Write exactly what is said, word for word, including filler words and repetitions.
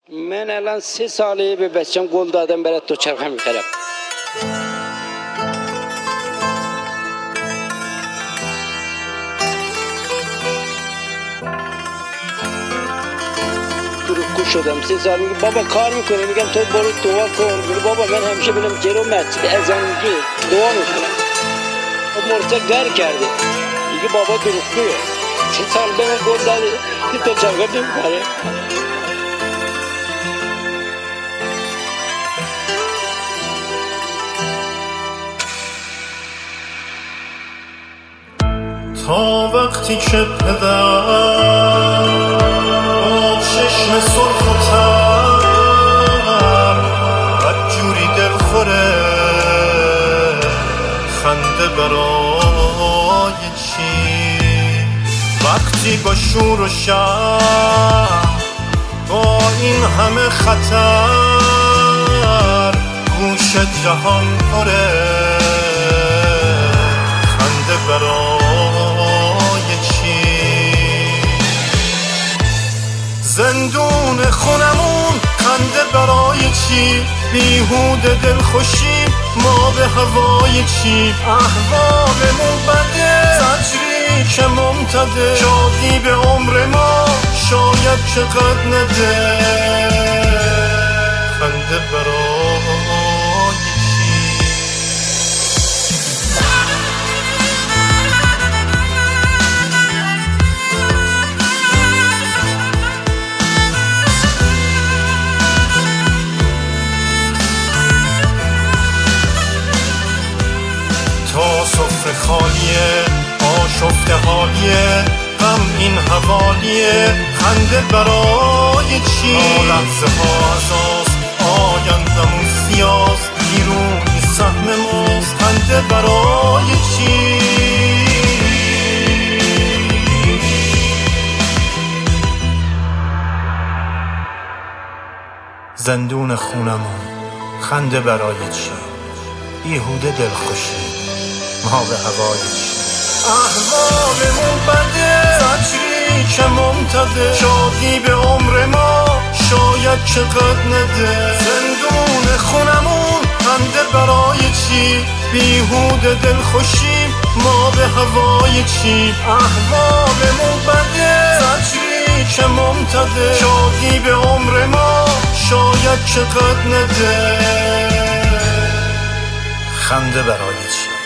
من الان سه ساله به بچم گل دادم برای دوچرخه میخرم. دروغگو شدم. سه سال میگه بابا کار میکنه، میگم تو برو دعا کن. میگه بابا من همیشه برم جلو مسجد اذان میگه دعا میکنم. مرتضی گر کرده میگه بابا دروغگوه. سه سال به من گل داده که دوچرخه نمیخره. تا وقتی که پدر با چشم سرخ و تر بدجوری دل خوره خنده برای چی؟ وقتی با شور و شر با این همه خطر گوش جهان پره خنده برای زندون خونمون خنده برای چی؟ بیهوده دل خوشیم ما به هوای چی؟ احوالمون بده زجری که ممتده شادی به عمر ما شاید چقدر نده خنده برای چی؟ تا سفره خالیه آشفته حالیه غم این حوالیه خنده برای چی؟ لحظه ها ازاست آیندمون سیاست بیرونی سهم ماست خنده برای چی؟ زندون خونمون خنده برای چی؟ بیهوده دل خوشی ما به هوای چی؟ احوالمون بده زجری که ممتده شادی به عمر ما شاید چقدر نده زندون خونمون خنده برای چی؟ بیهوده دل خوشیم ما به هوای چی؟ احوالمون بده زجری که ممتده شادی به عمر ما شاید چقدر نده خنده برای چی؟